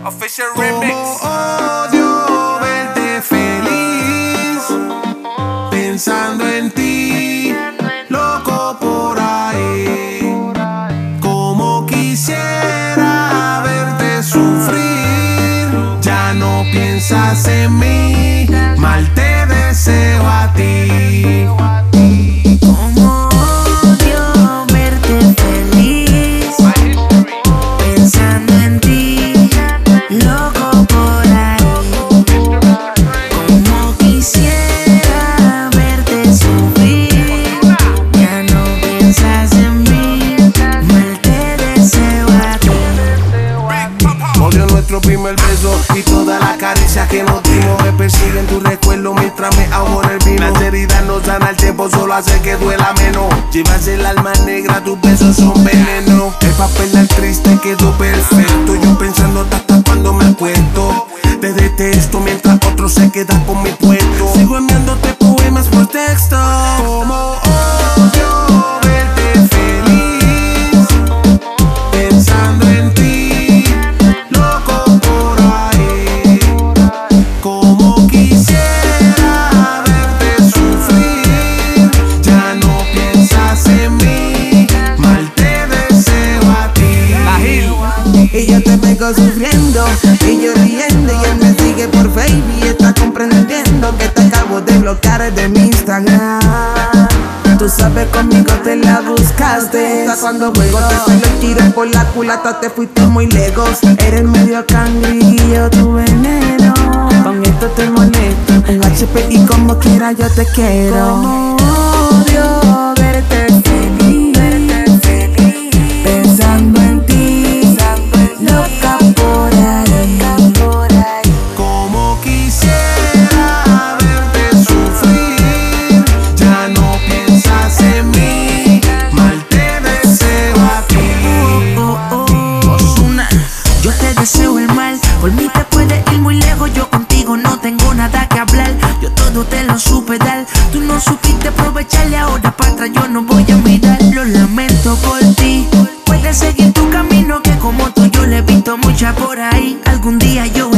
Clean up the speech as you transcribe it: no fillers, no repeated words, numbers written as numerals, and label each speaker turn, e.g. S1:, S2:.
S1: Official Remix.
S2: Como odio verte feliz, pensando en ti, loco por ahí. Como quisiera verte sufrir, ya no piensas en mí, mal te deseo a ti. Nuestro primer beso y toda la caricia que nos dimos me persiguen tu recuerdo mientras me ahogo en el vino. Las heridas no sanan al tiempo, solo hace que duela menos. Llevas el alma negra, tus besos son veneno. El papel triste quedó perfecto, yo pensando hasta cuando me acuesto. Te detesto mientras otro se queda con mi puesto. Sigo enviándote poemas por texto. Como odio verte feliz, pensando en ti.
S3: Y yo te vengo sufriendo, y yo riendo, y él me sigue por Facebook y está comprendiendo que te acabo de bloquear de mi Instagram. Tú sabes, conmigo te la buscaste. Hasta cuando juego te pelo tiro por la culata, te fuiste muy lejos. Eres medio cangrillo, tu veneno. Con esto te molesto, en HP y como quiera yo te quiero. Como odio verte feliz, pensando en ti.
S2: Como quisiera verte sufrir, ya no piensas en mí, mal te deseo a ti.
S4: Ozuna, yo te deseo el mal. Por mí te puedes ir muy lejos, yo contigo no tengo nada que hablar. Yo todo te lo supe dar, tú no supiste aprovecharle, ahora para atrás yo no voy a mirar. Lo lamento por ti, puedes seguir tu camino, que como tú yo le he visto mucha por ahí. Algún día yo